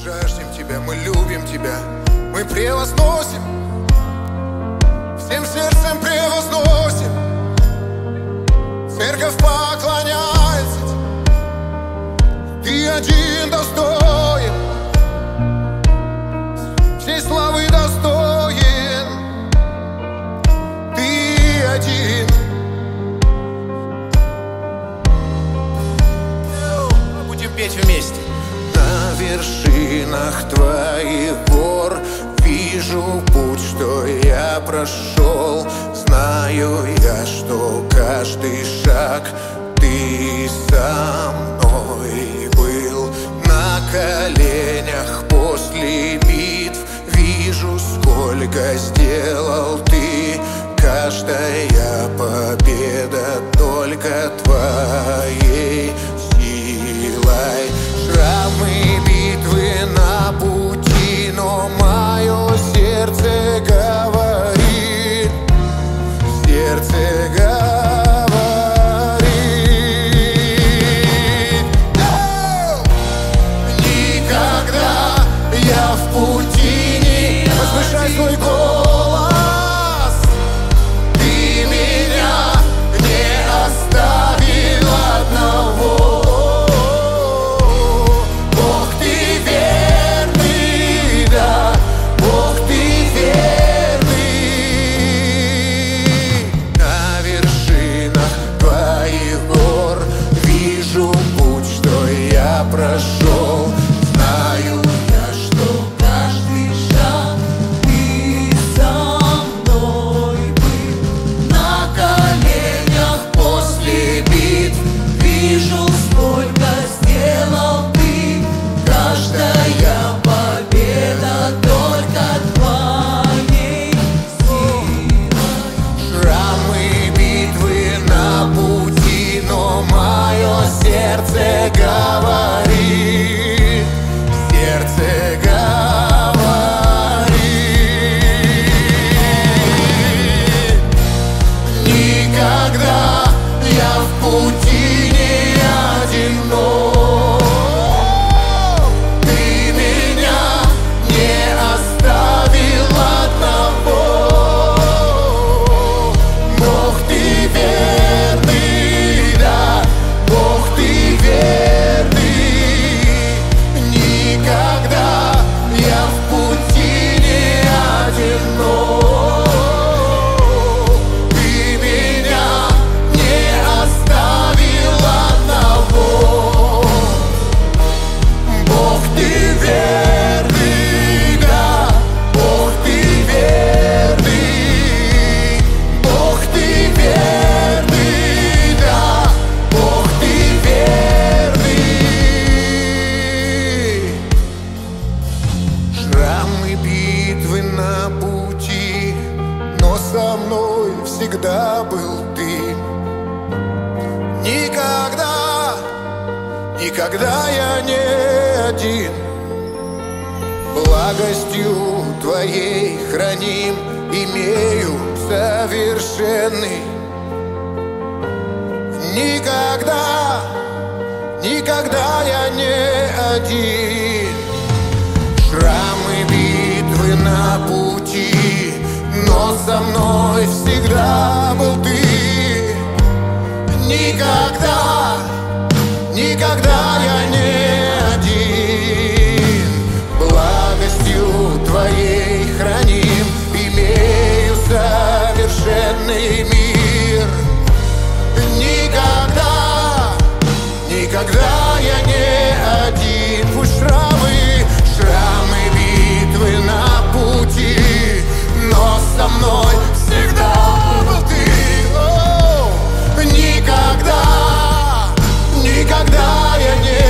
жаждем тебя, мы любим тебя, мы превозносим, всем сердцем превозносим. Церковь поклоняется тебе, ты один достоин, всей славы достоин, ты один. Будем петь вместе. На вершинах твоих гор вижу путь, что я прошел. Знаю я, что каждый шаг ты со мной был. На коленях после битв вижу, сколько сделал ты. Каждая победа только твоей силой. Шрамы битвы на пути, но мое сердце говорит, сердце говорит. Никогда я в пути не возвышай свой голос, ты меня не оставил одного. Прошел, знаю я, что каждый шаг ты со мной был. На коленях после битв вижу, сколько сделал ты. Каждая победа только твоей силой. Шрамы битвы на пути, но мое сердце говорит, сердце говорит. Никогда я в пути не одинок, ты меня не оставил одного. Бог, ты верный, да, Бог, ты верный. Никогда я в пути не одинок, ты меня не оставил одного. Бог, ты верный, да, Бог, ты верный. Бог, ты верный, да, Бог, ты верный. Шрамы битвы на пути, но со мной всегда был ты. Никогда, никогда я не один. Благостью твоей храним, имею совершенный. Никогда, никогда я не один. Шрамы битвы на пути, но со мной всегда был ты. Никогда, никогда я не один. Благостью твоей храним, имею совершенный мир. Никогда, никогда я не один. Пусть шрамы битвы на пути, но со мной всегда был ты. Никогда, никогда я не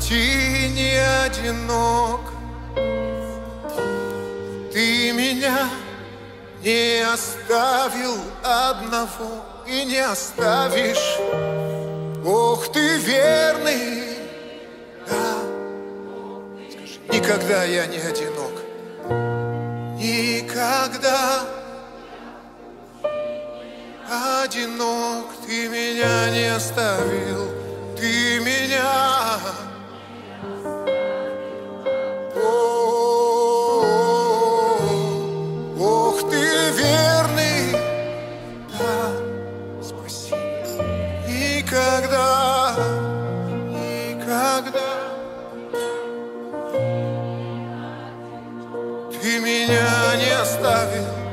почти не одинок. Ты меня не оставил одного и не оставишь. Ох, ты верный, да. Скажи, никогда я не одинок. Никогда одинок. Ты меня не оставил. Ты меня. Ох, ты верный, да, спасибо. Никогда, никогда ты меня не оставил.